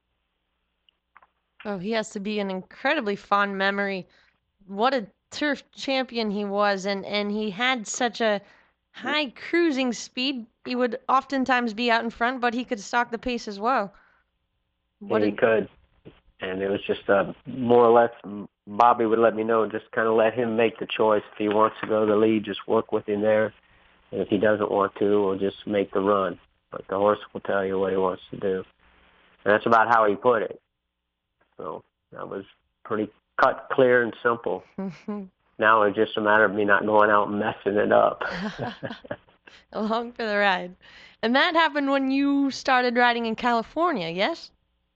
Oh, he has to be an incredibly fond memory. What a turf champion he was, and, and he had such a high cruising speed. He would oftentimes be out in front, but he could stalk the pace as well. What Yeah, he a... could. And it was just uh, more or less, Bobby would let me know, just kind of let him make the choice. If he wants to go to the lead, just work with him there. And if he doesn't want to, we'll just make the run. But the horse will tell you what he wants to do. And that's about how he put it. So that was pretty cut, clear, and simple. Now it's just a matter of me not going out and messing it up. Along for the ride. And that happened when you started riding in California, yes?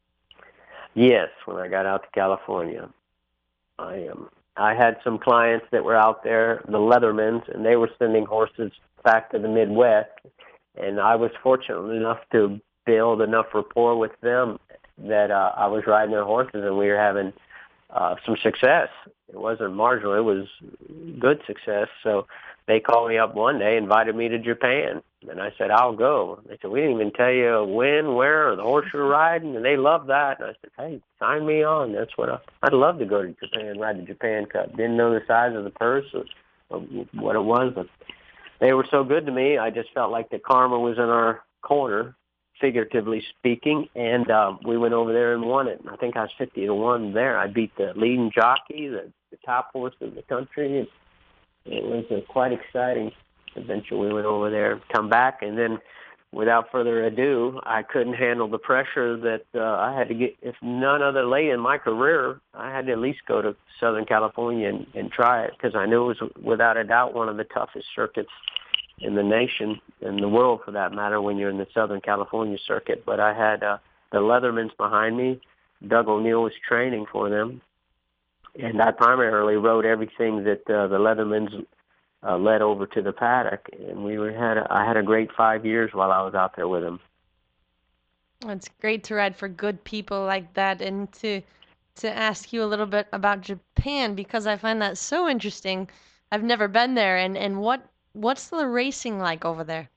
Yes, when I got out to California. I um, I had some clients that were out there, the Leathermans, and they were sending horses back to the Midwest. And I was fortunate enough to build enough rapport with them that uh, I was riding their horses, and we were having uh, some success. It wasn't marginal. It was good success. So they called me up one day, invited me to Japan. And I said, I'll go. They said, we didn't even tell you when, where, or the horse you're riding. And they loved that. And I said, hey, sign me on. That's what I, I'd love to go to Japan, ride the Japan Cup. Didn't know the size of the purse or, or what it was, but they were so good to me. I just felt like the karma was in our corner, figuratively speaking, and uh, we went over there and won it. And I think I was fifty to one there. I beat the leading jockey, the, the top horse in the country. And it was a quite exciting adventure. We went over there, come back, and then without further ado, I couldn't handle the pressure that uh, I had to get. If none other late in my career, I had to at least go to Southern California and, and try it, because I knew it was without a doubt one of the toughest circuits in the nation, in the world for that matter, when you're in the Southern California circuit. But I had uh, the Leathermans behind me. Doug O'Neill was training for them. And I primarily rode everything that uh, the Leathermans uh, led over to the paddock. And we were had a, I had a great five years while I was out there with them. It's great to ride for good people like that, and to to ask you a little bit about Japan, because I find that so interesting. I've never been there, and, and what What's the racing like over there?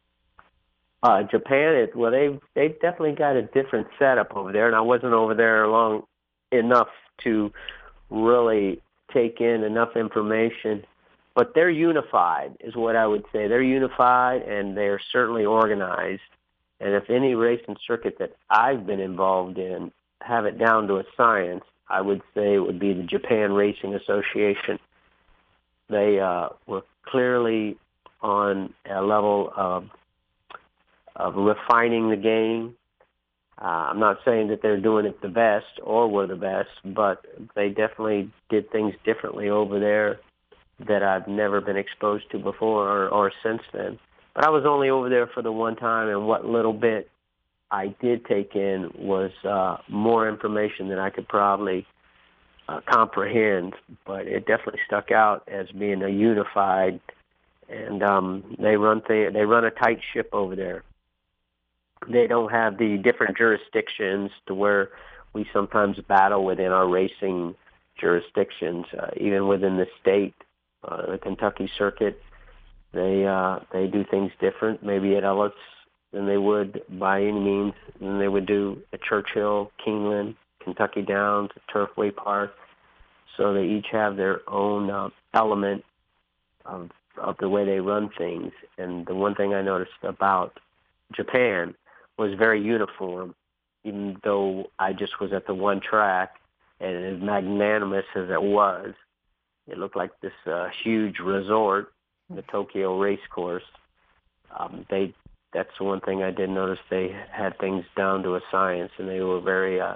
Uh, Japan, it, well, they've, they've definitely got a different setup over there, and I wasn't over there long enough to really take in enough information. But they're unified, is what I would say. They're unified, and they're certainly organized. And if any racing circuit that I've been involved in have it down to a science, I would say it would be the Japan Racing Association. They uh, were clearly on a level of of refining the game. Uh, I'm not saying that they're doing it the best or were the best, but they definitely did things differently over there that I've never been exposed to before or, or since then. But I was only over there for the one time, and what little bit I did take in was uh, more information than I could probably Uh, comprehend, but it definitely stuck out as being a unified, and um, they run th- they run a tight ship over there. They don't have the different jurisdictions to where we sometimes battle within our racing jurisdictions, uh, even within the state, uh, the Kentucky circuit. They uh, they do things different, maybe at Ellis than they would by any means than they would do at Churchill, Keeneland, Kentucky Downs, Turfway Park. So they each have their own uh, element of of the way they run things. And the one thing I noticed about Japan was very uniform, even though I just was at the one track, and as magnanimous as it was, it looked like this uh, huge resort, the Tokyo Race Course. Um, they that's the one thing I did notice. They had things down to a science, and they were very uh,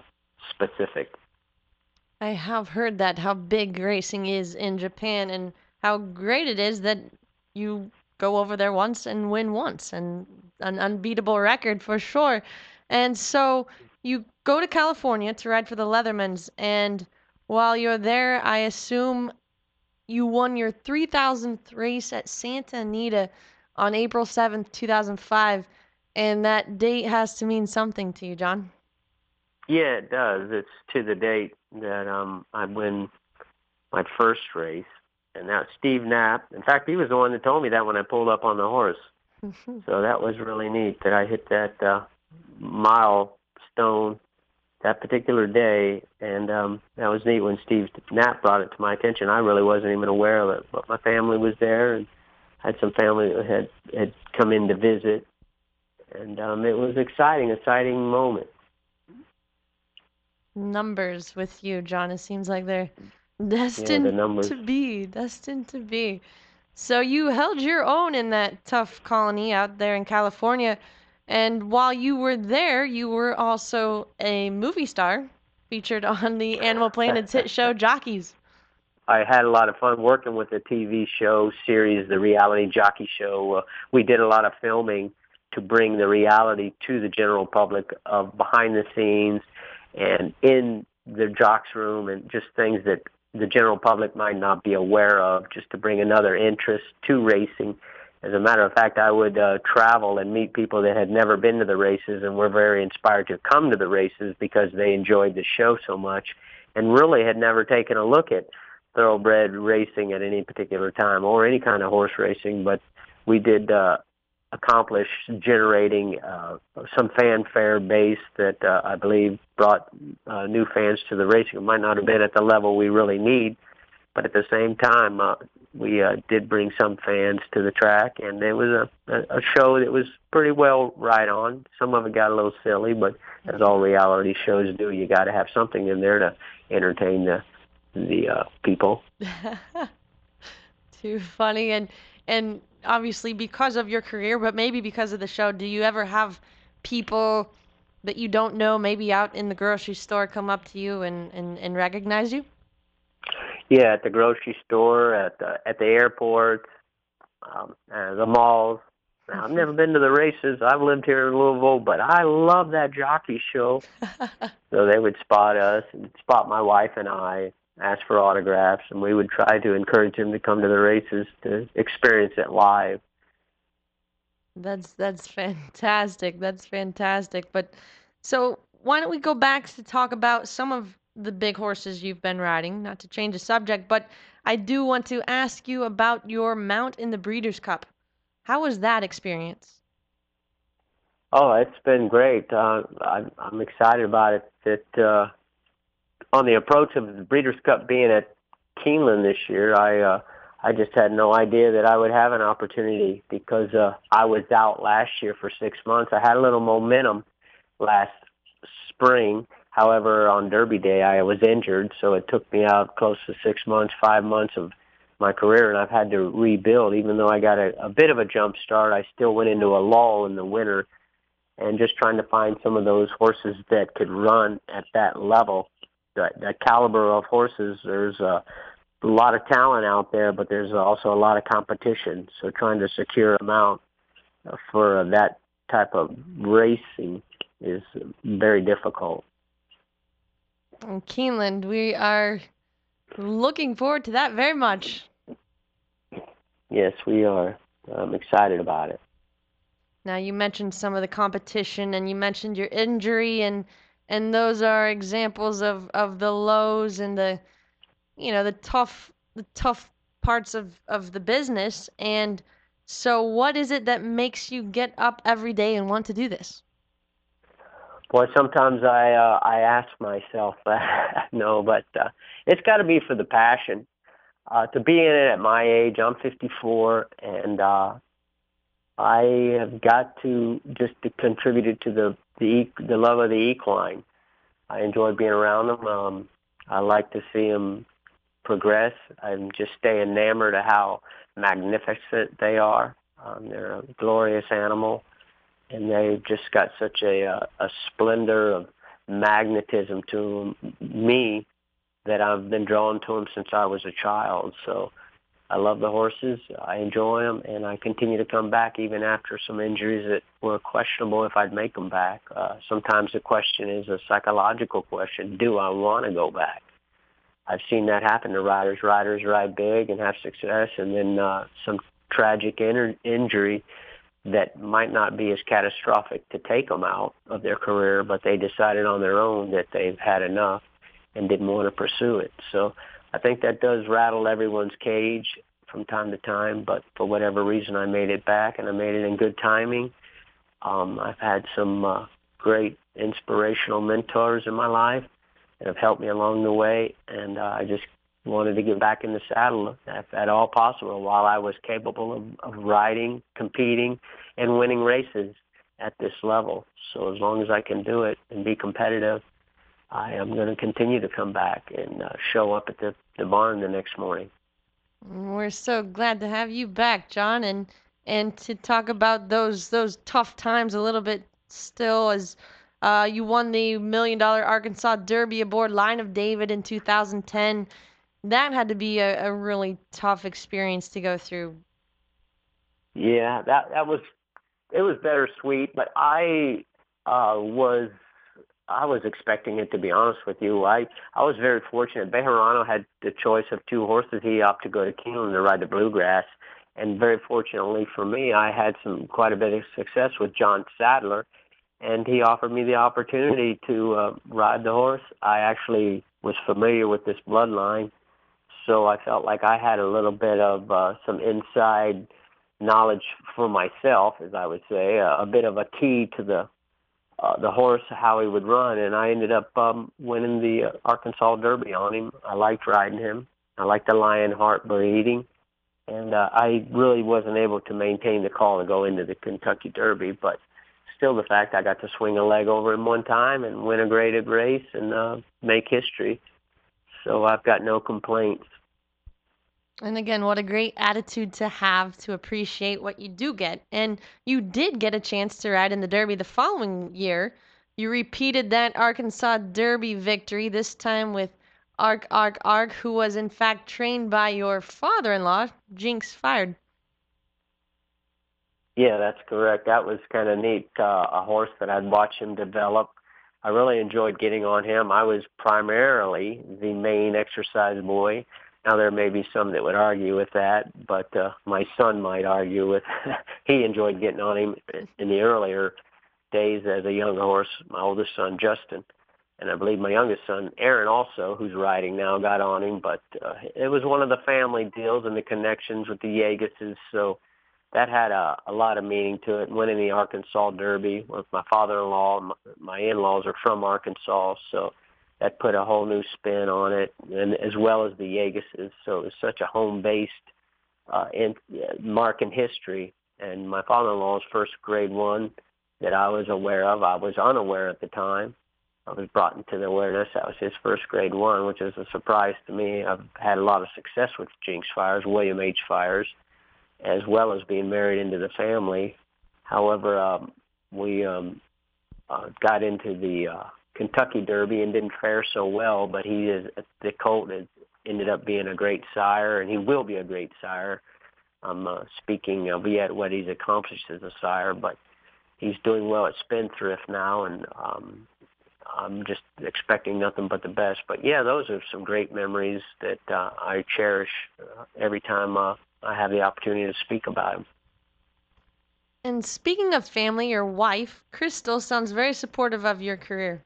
specific. I have heard that, how big racing is in Japan and how great it is that you go over there once and win once, and an unbeatable record for sure. And so you go to California to ride for the Leathermans, and while you're there, I assume you won your three thousandth race at Santa Anita on April seventh, two thousand five, and that date has to mean something to you, John. Yeah, it does. It's to the date that um, I win my first race, and that's Steve Knapp. In fact, he was the one that told me that when I pulled up on the horse. So that was really neat that I hit that uh, milestone that particular day, and um, that was neat when Steve Knapp brought it to my attention. I really wasn't even aware of it, but my family was there, and I had some family that had, had come in to visit, and um, it was an exciting, exciting moment. Numbers with you, John. It seems like they're destined yeah, the to be, destined to be. So you held your own in that tough colony out there in California, and while you were there, you were also a movie star featured on the Animal Planet's hit show Jockeys. I had a lot of fun working with the T V show series, the reality jockey show. Uh, we did a lot of filming to bring the reality to the general public of behind the scenes and in the jocks room, and just things that the general public might not be aware of, just to bring another interest to racing. As a matter of fact, I would uh, travel and meet people that had never been to the races and were very inspired to come to the races because they enjoyed the show so much and really had never taken a look at thoroughbred racing at any particular time or any kind of horse racing. But we did uh, accomplish generating uh, some fanfare base that uh, I believe brought uh, new fans to the racing. It might not have been at the level we really need, but at the same time, uh, we uh, did bring some fans to the track, and it was a, a, a show that was pretty well right on. Some of it got a little silly, but as all reality shows do, you got to have something in there to entertain the the uh, people. Too funny. And and obviously because of your career, but maybe because of the show, do you ever have people that you don't know, maybe out in the grocery store, come up to you and, and, and recognize you? Yeah, at the grocery store, at the, at the airport, um, uh, the malls. Now, I've never been to the races. I've lived here in Louisville, but I love that jockey show. So they would spot us and spot my wife and I, ask for autographs, and we would try to encourage them to come to the races to experience it live. That's that's fantastic. That's fantastic. But so why don't we go back to talk about some of the big horses you've been riding? Not to change the subject, but I do want to ask you about your mount in the Breeders' Cup. How was that experience? Oh, it's been great. Uh, I'm, I'm excited about it. That uh, on the approach of the Breeders' Cup being at Keeneland this year, I uh, I just had no idea that I would have an opportunity because uh, I was out last year for six months. I had a little momentum last spring. However, on Derby Day, I was injured, so it took me out close to six months, five months of my career, and I've had to rebuild. Even though I got a, a bit of a jump start, I still went into a lull in the winter, and just trying to find some of those horses that could run at that level, that, that caliber of horses. There's a, a lot of talent out there, but there's also a lot of competition. So trying to secure a mount for that type of racing is very difficult. In Keeneland, we are looking forward to that very much. Yes, we are. I'm excited about it. Now, you mentioned some of the competition, and you mentioned your injury, and and those are examples of, of the lows and the, you know, the tough the tough parts of, of the business. And so what is it that makes you get up every day and want to do this? Boy, sometimes I uh, I ask myself that. No, but uh, it's got to be for the passion. Uh, to be in it at my age, I'm fifty-four, and uh, I have got to just to contribute to the the the love of the equine. I enjoy being around them. Um, I like to see them progress. I just stay enamored of how magnificent they are. Um, they're a glorious animal. And they've just got such a uh, a splendor of magnetism to me that I've been drawn to them since I was a child. So I love the horses. I enjoy them, and I continue to come back even after some injuries that were questionable if I'd make them back. Uh, sometimes the question is a psychological question. Do I want to go back? I've seen that happen to riders. Riders ride big and have success, and then uh, some tragic in- injury that might not be as catastrophic to take them out of their career, but they decided on their own that they've had enough and didn't want to pursue it. So I think that does rattle everyone's cage from time to time, but for whatever reason I made it back, and I made it in good timing. Um, I've had some uh, great inspirational mentors in my life that have helped me along the way, and uh, I just wanted to get back in the saddle if at all possible while I was capable of, of riding, competing, and winning races at this level. So as long as I can do it and be competitive, I am going to continue to come back and uh, show up at the, the barn the next morning. We're so glad to have you back, John, and and to talk about those those tough times a little bit still, as uh, you won the Million Dollar Arkansas Derby aboard Line of David in two thousand ten. That had to be a, a really tough experience to go through. Yeah, that that was it was bittersweet, but I uh, was I was expecting it, to be honest with you. I I was very fortunate. Bejarano had the choice of two horses. He opted to go to Keeneland to ride the Bluegrass, and very fortunately for me, I had some quite a bit of success with John Sadler, and he offered me the opportunity to uh, ride the horse. I actually was familiar with this bloodline, so I felt like I had a little bit of uh, some inside knowledge for myself, as I would say, a, a bit of a key to the uh, the horse, how he would run, and I ended up um, winning the uh, Arkansas Derby on him. I liked riding him. I liked the Lionheart breeding, and uh, I really wasn't able to maintain the call to go into the Kentucky Derby, but still the fact I got to swing a leg over him one time and win a graded race and uh, make history. So I've got no complaints. And again, what a great attitude to have to appreciate what you do get. And you did get a chance to ride in the Derby the following year. You repeated that Arkansas Derby victory, this time with Ark, Ark, Ark, who was in fact trained by your father-in-law, Jinx Fired. Yeah, that's correct. That was kind of neat. Uh, a horse that I'd watched him develop. I really enjoyed getting on him. I was primarily the main exercise boy. Now, there may be some that would argue with that, but uh, my son might argue with he enjoyed getting on him in the earlier days as a young horse. My oldest son, Justin, and I believe my youngest son, Aaron, also, who's riding now, got on him. But uh, it was one of the family deals and the connections with the Yeaguses, so that had a, a lot of meaning to it. Winning the Arkansas Derby with my father-in-law, my, my in-laws are from Arkansas, so that put a whole new spin on it, and as well as the Yeaguses. So it was such a home-based uh, in, uh, mark in history. And my father-in-law's first grade one that I was aware of, I was unaware at the time. I was brought into the awareness. That was his first grade one, which is a surprise to me. I've had a lot of success with Jinx Fires, William H. Fires, as well as being married into the family. However, um, we um, uh, got into the uh, Kentucky Derby and didn't fare so well, but he is the colt has ended up being a great sire, and he will be a great sire. I'm uh, speaking of yet what he's accomplished as a sire, but he's doing well at Spendthrift now, and um, I'm just expecting nothing but the best. But yeah, those are some great memories that uh, I cherish uh, every time uh, I have the opportunity to speak about him. And speaking of family, your wife, Crystal, sounds very supportive of your career.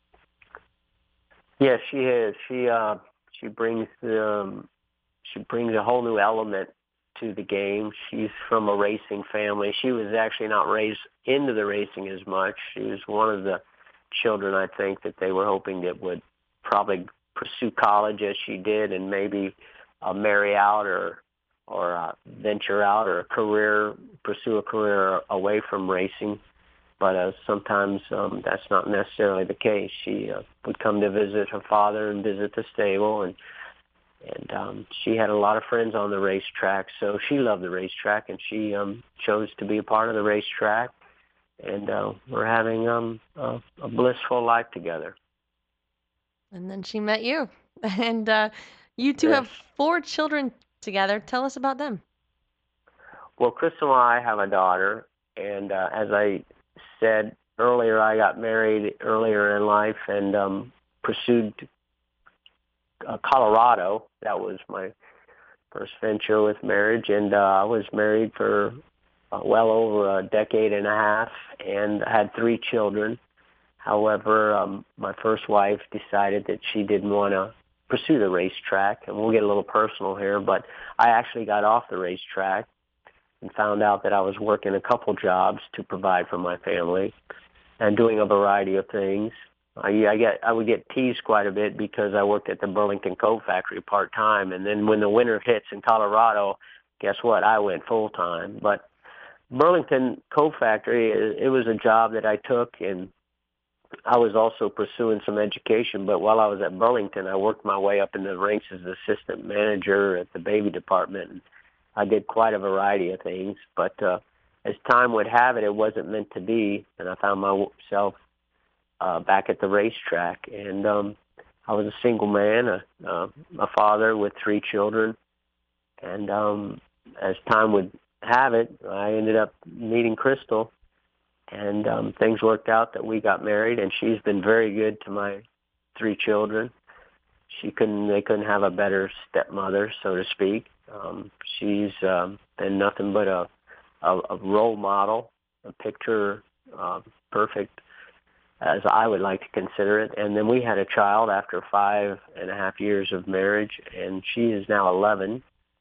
Yes, she is. She uh, she brings um, she brings a whole new element to the game. She's from a racing family. She was actually not raised into the racing as much. She was one of the children, I think, that they were hoping that would probably pursue college as she did, and maybe uh, marry out or or uh, venture out or a career, pursue a career away from racing. But uh, sometimes um, that's not necessarily the case. She uh, would come to visit her father and visit the stable, and and um, she had a lot of friends on the racetrack, so she loved the racetrack, and she um, chose to be a part of the racetrack. and uh, we're having um, a, a blissful life together. And then she met you. And uh, you two Yes. have four children together. Tell us about them. Well, Crystal and I have a daughter, and uh, as I said earlier, I got married earlier in life and um, pursued uh, Colorado. That was my first venture with marriage, and uh, I was married for uh, well over a decade and a half, and I had three children. However, um, my first wife decided that she didn't want to pursue the racetrack, and we'll get a little personal here, but I actually got off the racetrack and found out that I was working a couple jobs to provide for my family and doing a variety of things. I, I get I would get teased quite a bit because I worked at the Burlington Coat Factory part time, and then when the winter hits in Colorado, guess what? I went full time. But Burlington Coat Factory, it, it was a job that I took, and I was also pursuing some education. But while I was at Burlington, I worked my way up in the ranks as assistant manager at the baby department. And I did quite a variety of things, but uh, as time would have it, it wasn't meant to be, and I found myself uh, back at the racetrack. And um, I was a single man, a, uh, a father with three children, and um, as time would have it, I ended up meeting Crystal, and um, things worked out that we got married, and she's been very good to my three children. She couldn't, they couldn't have a better stepmother, so to speak. Um, she's um, been nothing but a, a, a role model, a picture uh, perfect, as I would like to consider it. And then we had a child after five and a half years of marriage, and she is now eleven.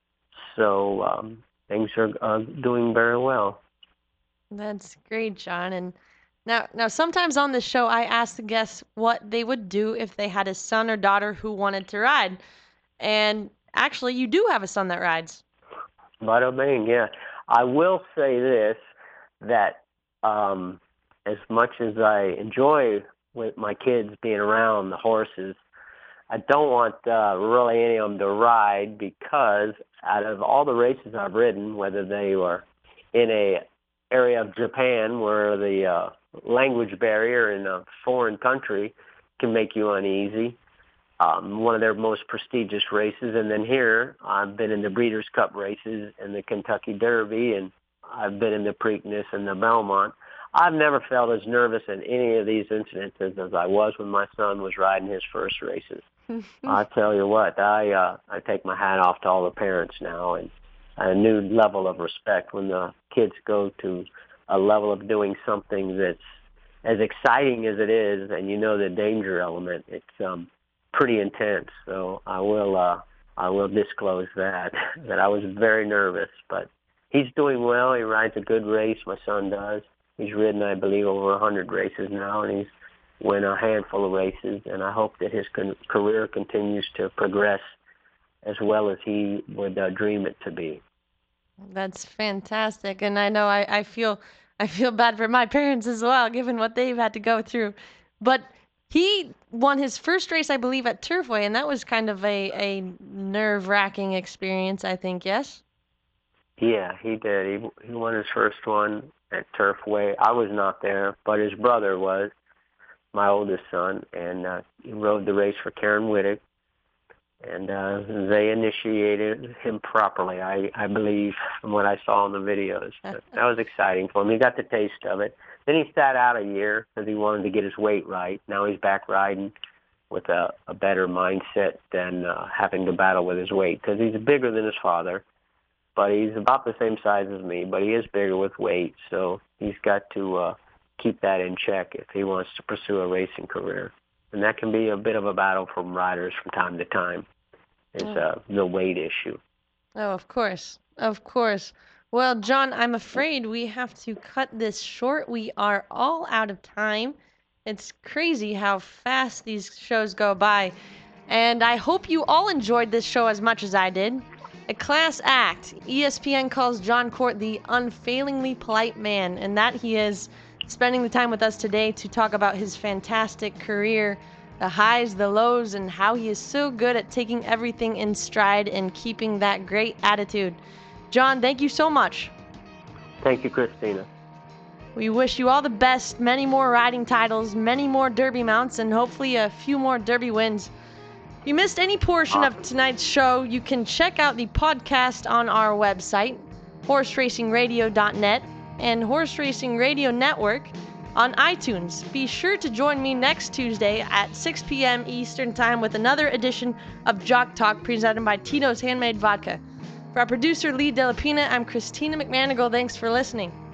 So um, things are uh, doing very well. That's great, John. And now, now sometimes on the show, I ask the guests what they would do if they had a son or daughter who wanted to ride. And actually, you do have a son that rides. Bada bing, yeah. I will say this, that um, as much as I enjoy with my kids being around the horses, I don't want uh, really any of them to ride, because out of all the races I've ridden, whether they were in a area of Japan where the uh, language barrier in a foreign country can make you uneasy, Um, one of their most prestigious races, and then here I've been in the Breeders' Cup races and the Kentucky Derby, and I've been in the Preakness and the Belmont. I've never felt as nervous in any of these incidences as I was when my son was riding his first races. I tell you what, I uh, I take my hat off to all the parents now, and a new level of respect when the kids go to a level of doing something that's as exciting as it is, and you know the danger element. It's um. pretty intense, so I will uh, I will disclose that that I was very nervous, but he's doing well. He rides a good race. My son does. He's ridden, I believe, over a hundred races now, and he's won a handful of races. And I hope that his con- career continues to progress as well as he would uh, dream it to be. That's fantastic, and I know I, I feel I feel bad for my parents as well, given what they've had to go through, but. He won his first race, I believe, at Turfway, and that was kind of a, a nerve-wracking experience, I think, yes? Yeah, he did. He, he won his first one at Turfway. I was not there, but his brother was, my oldest son, and uh, he rode the race for Karen Wittig, and uh, they initiated him properly, I, I believe, from what I saw in the videos. But that was exciting for him. He got the taste of it. Then he sat out a year because he wanted to get his weight right. Now he's back riding with a, a better mindset than uh, having to battle with his weight, because he's bigger than his father, but he's about the same size as me, but he is bigger with weight, so he's got to uh, keep that in check if he wants to pursue a racing career. And that can be a bit of a battle for riders from time to time, is uh, the weight issue. Oh, of course. Of course. Well, John, I'm afraid we have to cut this short. We are all out of time. It's crazy how fast these shows go by. And I hope you all enjoyed this show as much as I did. A class act. E S P N calls Jon Court the unfailingly polite man, and that he is spending the time with us today to talk about his fantastic career, the highs, the lows, and how he is so good at taking everything in stride and keeping that great attitude. John, thank you so much. Thank you, Christina. We wish you all the best, many more riding titles, many more Derby mounts, and hopefully a few more Derby wins. If you missed any portion of tonight's show, you can check out the podcast on our website, horse racing radio dot net, and Horse Racing Radio Network on iTunes. Be sure to join me next Tuesday at six p.m. Eastern Time with another edition of Jock Talk presented by Tito's Handmade Vodka. For our producer, Lee Delapina, I'm Christina McManigal. Thanks for listening.